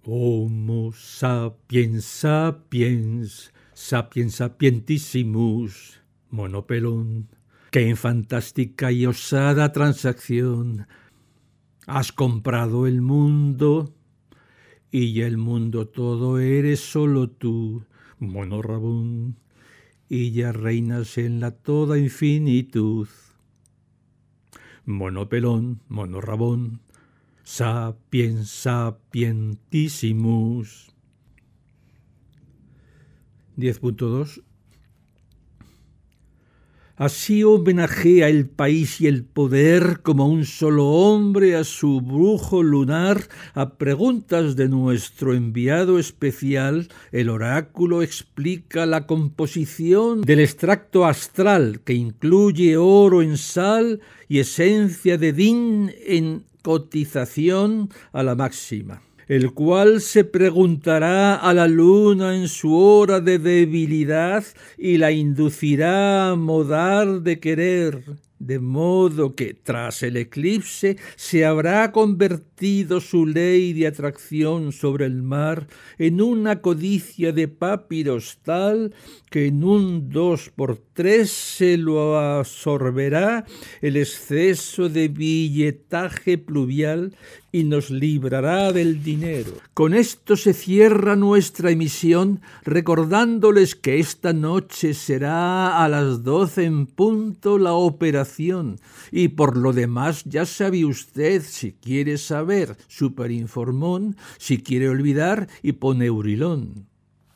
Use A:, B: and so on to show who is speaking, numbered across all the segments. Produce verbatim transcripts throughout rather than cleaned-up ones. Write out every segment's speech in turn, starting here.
A: Homo sapiens sapiens, sapiens sapientissimus, monopelón, que en fantástica y osada transacción has comprado el mundo y el mundo todo eres solo tú, monorrabón, y ya reinas en la toda infinitud. Monopelón, monorrabón, sapiens sapientissimus. diez punto dos. Así homenajea el país y el poder como un solo hombre a su brujo lunar. A preguntas de nuestro enviado especial, el oráculo explica la composición del extracto astral, que incluye oro en sal y esencia de din en cotización a la máxima, el cual se preguntará a la luna en su hora de debilidad y la inducirá a modar de querer, de modo que tras el eclipse se habrá convertido su ley de atracción sobre el mar en una codicia de papiros tal que en un dos por tres se lo absorberá el exceso de billetaje pluvial y nos librará del dinero. Con esto se cierra nuestra emisión, recordándoles que esta noche será a las doce en punto la operación, y por lo demás ya sabe usted, si quiere saber, superinformón, si quiere olvidar, hiponeurilón.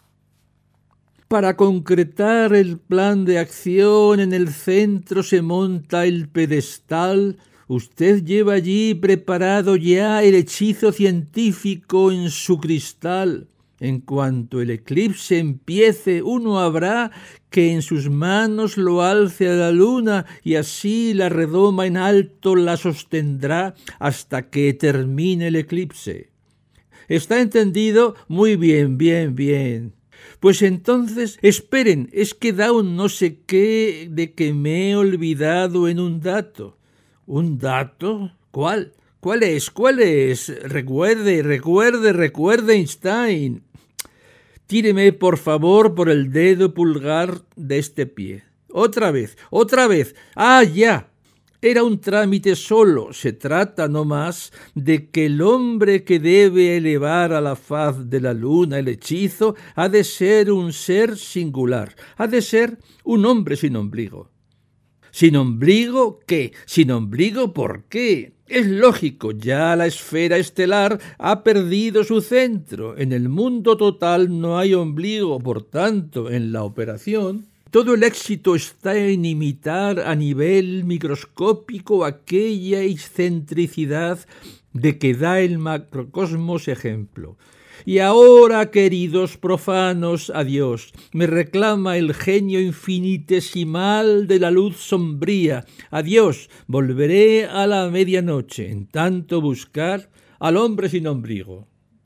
A: Para concretar el plan de acción, en el centro se monta el pedestal. Usted lleva allí preparado ya el hechizo científico en su cristal. En cuanto el eclipse empiece, uno habrá que en sus manos lo alce a la luna y así la redoma en alto la sostendrá hasta que termine el eclipse. ¿Está entendido? Muy bien, bien, bien. Pues entonces, esperen, es que da un no sé qué de que me he olvidado en un dato. ¿Un dato? ¿Cuál? ¿Cuál es? ¿Cuál es? Recuerde, recuerde, recuerde, Einstein. Tíreme, por favor, por el dedo pulgar de este pie. Otra vez, otra vez. ¡Ah, ya! Era un trámite solo. Se trata no más de que el hombre que debe elevar a la faz de la luna el hechizo ha de ser un ser singular, ha de ser un hombre sin ombligo. ¿Sin ombligo qué? ¿Sin ombligo por qué? Es lógico, ya la esfera estelar ha perdido su centro. En el mundo total no hay ombligo, por tanto, en la operación todo el éxito está en imitar a nivel microscópico aquella excentricidad de que da el macrocosmos ejemplo. Y ahora, queridos profanos, adiós. Me reclama el genio infinitesimal de la luz sombría. Adiós, volveré a la medianoche, en tanto buscar al hombre sin ombligo.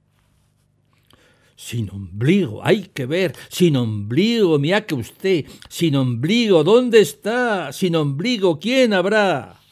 A: Sin ombligo, hay que ver, sin ombligo, mira que usted, sin ombligo, ¿dónde está? Sin ombligo, ¿quién habrá?